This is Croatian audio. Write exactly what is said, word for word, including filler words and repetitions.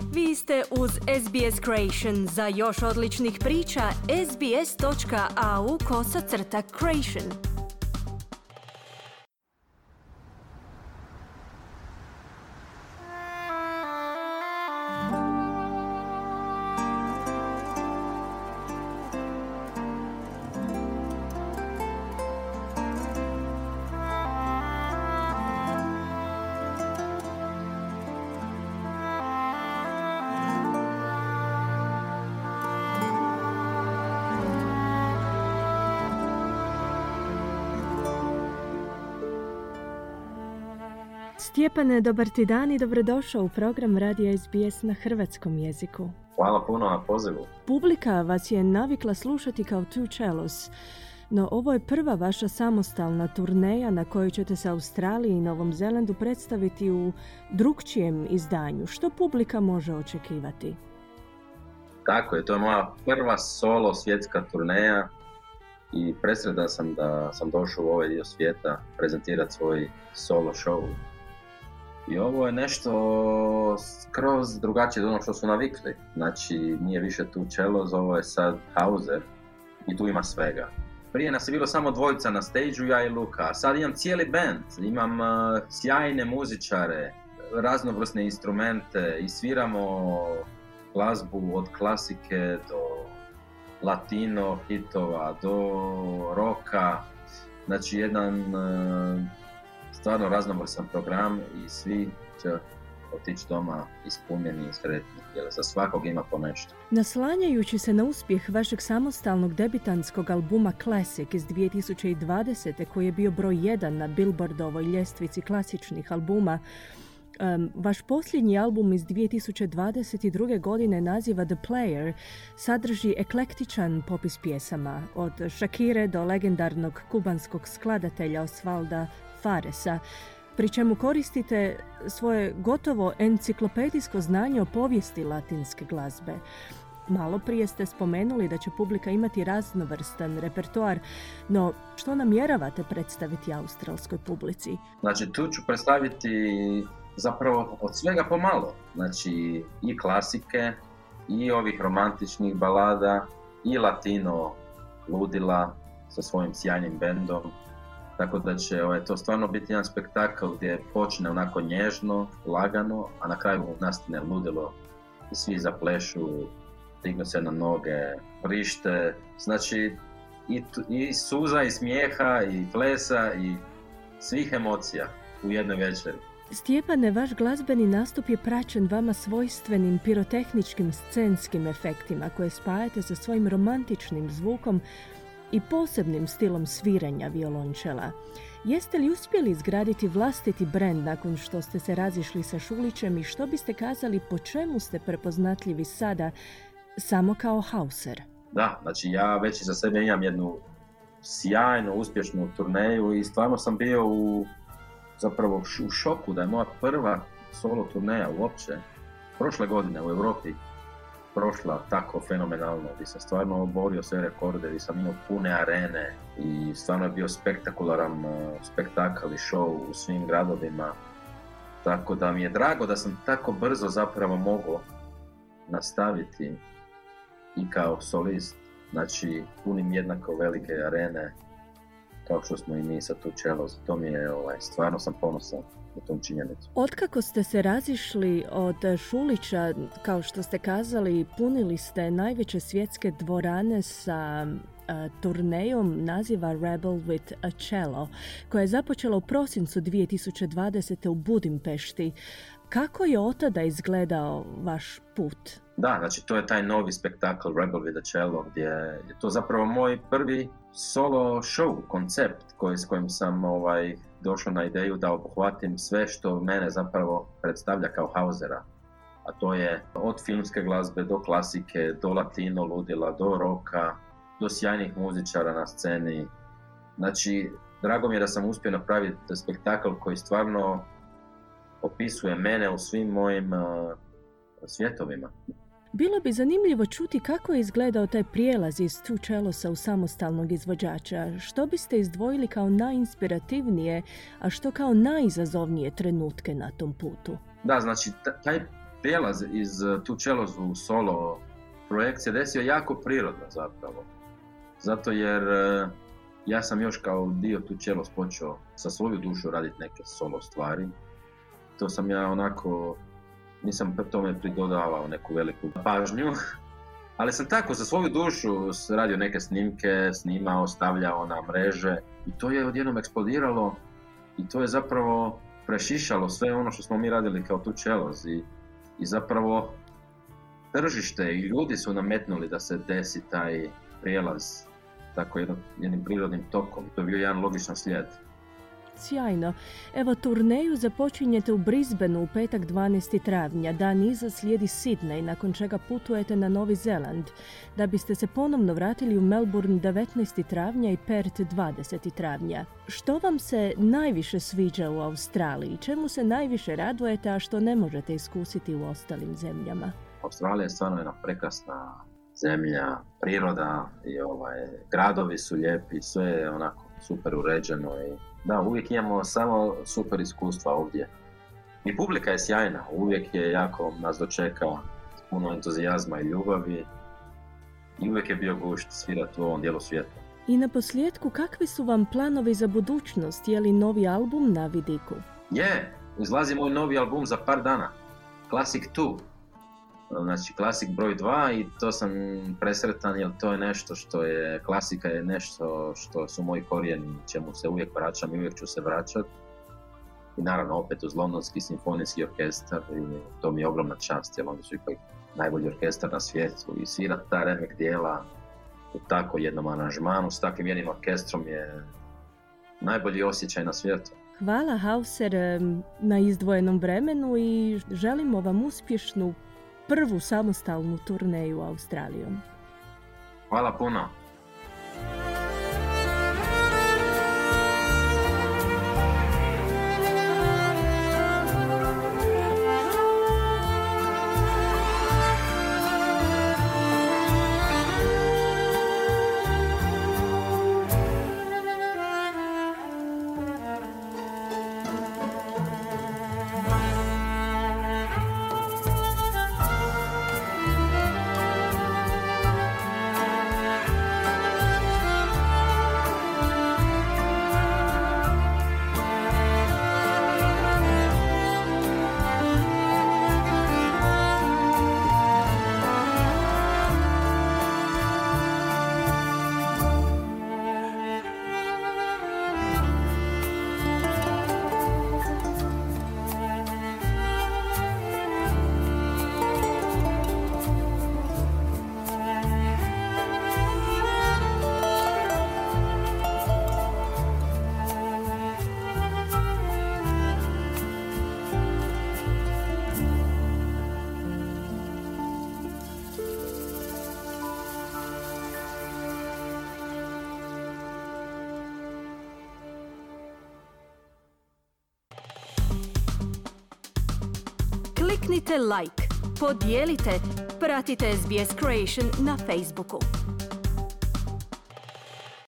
Vi ste uz S B S Creation. Za još odličnih priča, sbs.au kosacrta creation. Stjepane, dobar ti dan i dobrodošao u program Radija S B S na hrvatskom jeziku. Hvala puno na pozivu. Publika vas je navikla slušati kao Two Cellos, no ovo je prva vaša samostalna turneja na kojoj ćete se Australiji i Novom Zelandu predstaviti u drukčijem izdanju. Što publika može očekivati? Tako je, to je moja prva solo svjetska turneja i presretan sam da sam došao u ovaj dio svijeta prezentirati svoj solo show. I ovo je nešto skroz drugačije od ono što su navikli. Znači, nije više Two Cellos, ovo je sad Hauser i tu ima svega. Prije nas je bilo samo dvojica na stage-u, ja i Luka, a sad imam cijeli band, imam uh, sjajne muzičare, raznovrsne instrumente i sviramo glazbu od klasike do latino hitova, do roka. Znači, jedan uh, stvarno raznovrsan program i svi će otići doma ispunjeni i sretni, jer za svakog ima po nešto. Naslanjajući se na uspjeh vašeg samostalnog debitanskog albuma Classic iz dvije tisuće dvadesete koji je bio broj jedan na Billboardovoj ljestvici klasičnih albuma, Um, vaš posljednji album iz dvije tisuće dvadeset druge. godine naziva The Player sadrži eklektičan popis pjesama od Shakire do legendarnog kubanskog skladatelja Osvalda Faresa, pri čemu koristite svoje gotovo enciklopedijsko znanje o povijesti latinske glazbe. Malo prije ste spomenuli da će publika imati raznovrstan repertoar, no što namjeravate predstaviti australskoj publici? Znači, tu ću predstaviti zapravo od svega pomalo. Znači, i klasike, i ovih romantičnih balada, i latino ludila sa svojim sjajnim bendom. Tako da će ovaj, to stvarno biti jedan spektakl gdje počne onako nježno, lagano, a na kraju nastane ludilo i svi zaplešu, dignu se na noge, vrište. Znači, i, i suza, i smijeha, i plesa, i svih emocija u jednoj večeri. Stjepane, vaš glazbeni nastup je praćen vama svojstvenim pirotehničkim scenskim efektima koje spajate sa svojim romantičnim zvukom i posebnim stilom sviranja violončela. Jeste li uspjeli izgraditi vlastiti brend nakon što ste se razišli sa Šulićem i što biste kazali po čemu ste prepoznatljivi sada samo kao Hauser? Da, znači ja već za sebe imam jednu sjajnu, uspješnu turneju i stvarno sam bio u, zapravo u šoku da je moja prva solo turneja uopće prošle godine u Europi prošla tako fenomenalno, gdje sam stvarno oborio sve rekorde, gdje sam imao pune arene i stvarno je bio spektakularan uh, spektakl i show u svim gradovima. Tako da mi je drago da sam tako brzo zapravo mogao nastaviti i kao solist, znači punim jednako velike arene kao što smo i mi sa Two Cellos. To mi je, ovaj, stvarno sam ponosan u tom činjenicu. Otkako ste se razišli od Šulića, kao što ste kazali, punili ste najveće svjetske dvorane sa uh, turnejom naziva Rebel with a Cello, koja je započela u prosincu dvije tisuće dvadesete. u Budimpešti. Kako je od tada izgledao vaš put? Da, znači to je taj novi spektakl Rebel with a Cello, gdje je to zapravo moj prvi solo show, koncept koji, s kojim sam ovaj, došao na ideju da obuhvatim sve što mene zapravo predstavlja kao Hausera. A to je od filmske glazbe do klasike, do latino ludila, do roka, do sjajnih muzičara na sceni. Znači, drago mi je da sam uspio napraviti spektakl koji stvarno opisuje mene u svim mojim uh, svjetovima. Bilo bi zanimljivo čuti kako je izgledao taj prijelaz iz Two Cellosa u samostalnog izvođača. Što biste izdvojili kao najinspirativnije, a što kao najizazovnije trenutke na tom putu? Da, znači taj prijelaz iz Tučelos u solo projekt se desio jako prirodno zapravo. Zato jer ja sam još kao dio Tučelos počeo sa svoju dušu raditi neke solo stvari. To sam ja onako, nisam tome pridodavao neku veliku pažnju, ali sam tako za svoju dušu radio neke snimke, snimao, stavljao na mreže i to je odjednom eksplodiralo i to je zapravo prešišalo sve ono što smo mi radili kao Tučelos i, i zapravo tržište i ljudi su nametnuli da se desi taj prijelaz tako jednom, jednim prirodnim tokom. To je bio jedan logičan slijed. Sjajno. Evo, turneju započinjete u Brisbaneu u petak dvanaestog travnja. Dan iza slijedi Sydney, nakon čega putujete na Novi Zeland, da biste se ponovno vratili u Melbourne devetnaestog travnja i Perth dvadesetog travnja. Što vam se najviše sviđa u Australiji? Čemu se najviše radujete, a što ne možete iskusiti u ostalim zemljama? Australija je stvarno jedna prekrasna zemlja, priroda i ovaj, gradovi su lijepi, sve je onako super uređeno i da, uvijek imamo samo super iskustva ovdje. I publika je sjajna, uvijek je jako nas dočeka s puno entuzijazma i ljubavi i uvijek je bio gušt svirati u ovom dijelu svijeta. I na posljedku, kakvi su vam planovi za budućnost? Je li novi album na vidiku? Je, izlazi moj novi album za par dana, Classic dva. Znači klasik broj dva i to sam presretan jer to je nešto što je, klasika je nešto što su moji korijeni, čemu se uvijek vraćam i uvijek ću se vraćati. I naravno opet uz Londonski simfonijski orkestar i to mi je ogromna čast jer oni su ipak najbolji orkestar na svijetu i svirat ta remek dijela u tako jednom aranžmanu s takvim jednim orkestrom je najbolji osjećaj na svijetu. Hvala Hauser na izdvojenom vremenu i želimo vam uspješnu prvu samostalnu turneju Australijom. Hvala puno. Kliknite like, podijelite, pratite S B S Creation na Facebooku.